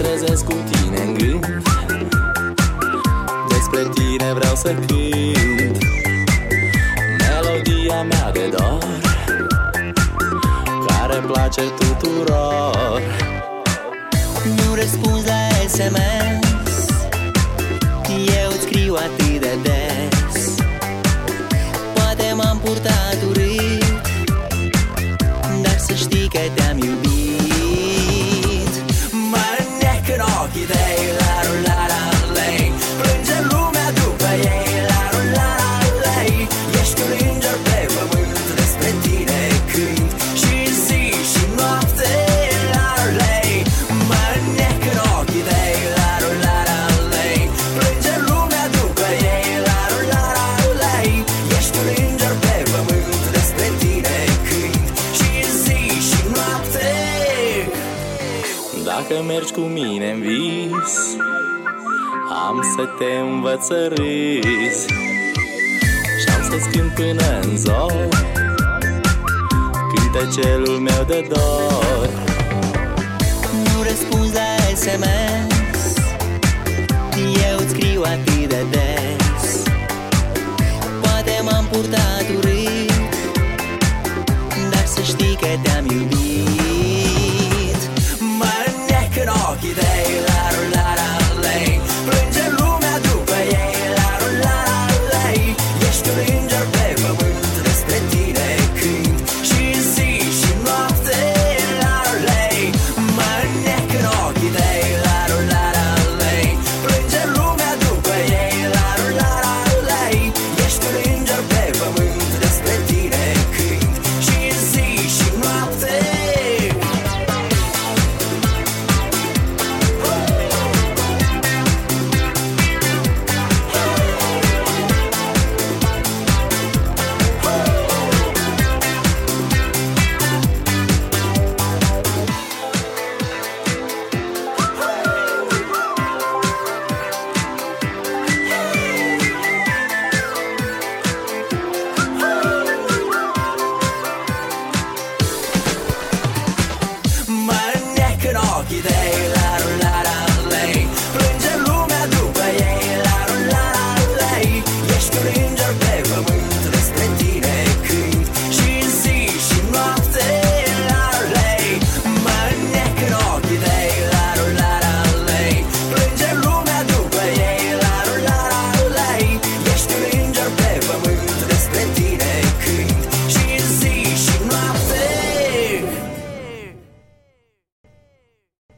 trezesc cu tine în gând, despre tine vreau să cânt melodia mea de dor, care place tuturor. Nu răspunzi la SMS, eu îți scriu atât de des. Poate m-am purtat urât, dar să știi că te-am iubit. Mă înnec în ochii tăi, la rulala lei, plânge lumea după ei, la rulala lei. Ești un înger pe pământ, despre tine cânt și zi și noapte, la lei. Mă înnec în ochii tăi, la rulala lei, plânge lumea după ei, la rulala lei. Ești un înger pe pământ, despre tine cânt și zi și noapte. Dacă mergi cu mine în vis, am să te învăț să râzi și am să-ți cânt până în zor cântecelul meu de dor. Nu răspunzi la SMS, eu îți scriu atât de des. Poate m-am purtat urât, dar să știi că te-am iubit. Mă înnec în ochii tăi, la rulala lei, plânge lumea după ei, la rulala lei. Ești un înger pe pământ, despre tine cânt și zi și noapte, la lei. Mă înnec în ochii tăi, la rulala lei, plânge lumea după ei, la rulala lei. Ești un înger pe pământ, despre tine cânt și zi și noapte. Mă înnec în ochii tăi,